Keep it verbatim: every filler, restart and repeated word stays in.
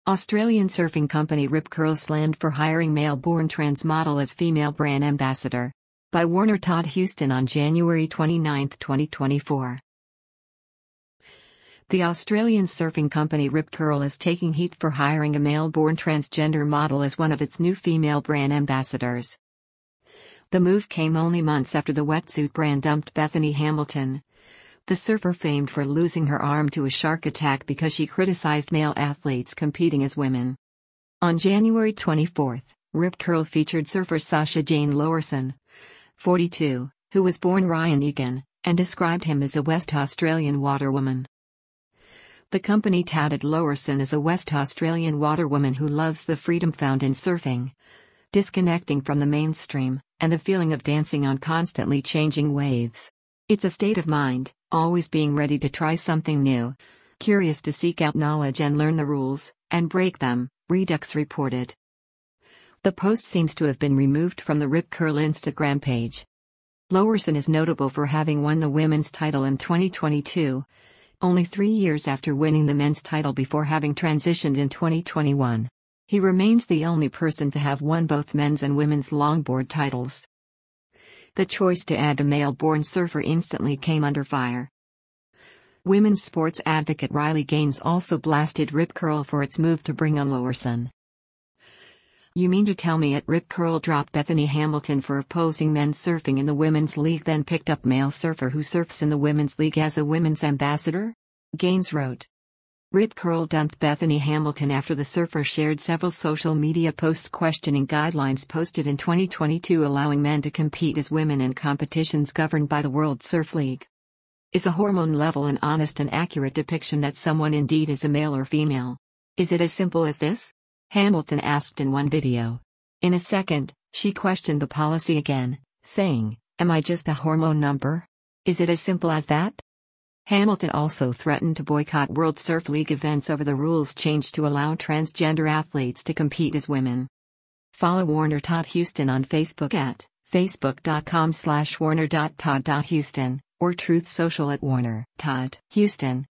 Australian surfing company Rip Curl slammed for hiring male-born trans model as female brand ambassador. By Warner Todd Houston on January twenty-ninth, twenty twenty-four. The Australian surfing company Rip Curl is taking heat for hiring a male-born transgender model as one of its new female brand ambassadors. The move came only months after the wetsuit brand dumped Bethany Hamilton, the surfer famed for losing her arm to a shark attack because she criticized male athletes competing as women. On January twenty-fourth, Rip Curl featured surfer Sasha Jane Lowerson, forty-two, who was born Ryan Egan, and described him as a West Australian waterwoman. The company touted Lowerson as a West Australian waterwoman who loves the freedom found in surfing, disconnecting from the mainstream, and the feeling of dancing on constantly changing waves. It's a state of mind, always being ready to try something new, curious to seek out knowledge and learn the rules, and break them, Redux reported. The post seems to have been removed from the Rip Curl Instagram page. Lowerson is notable for having won the women's title in twenty twenty-two, only three years after winning the men's title before having transitioned in twenty twenty-one. He remains the only person to have won both men's and women's longboard titles. The choice to add a male-born surfer instantly came under fire. Women's sports advocate Riley Gaines also blasted Rip Curl for its move to bring on Lowerson. "You mean to tell me at Rip Curl dropped Bethany Hamilton for opposing men's surfing in the women's league, then picked up male surfer who surfs in the women's league as a women's ambassador?" Gaines wrote. Rip Curl dumped Bethany Hamilton after the surfer shared several social media posts questioning guidelines posted in twenty twenty-two allowing men to compete as women in competitions governed by the World Surf League. Is a hormone level an honest and accurate depiction that someone indeed is a male or female? Is it as simple as this? Hamilton asked in one video. In a second, she questioned the policy again, saying, "Am I just a hormone number? Is it as simple as that?" Hamilton also threatened to boycott World Surf League events over the rules change to allow transgender athletes to compete as women. Follow Warner Todd Houston on Facebook at facebook.com slash warner.todd.houston or Truth Social at Warner Todd Houston.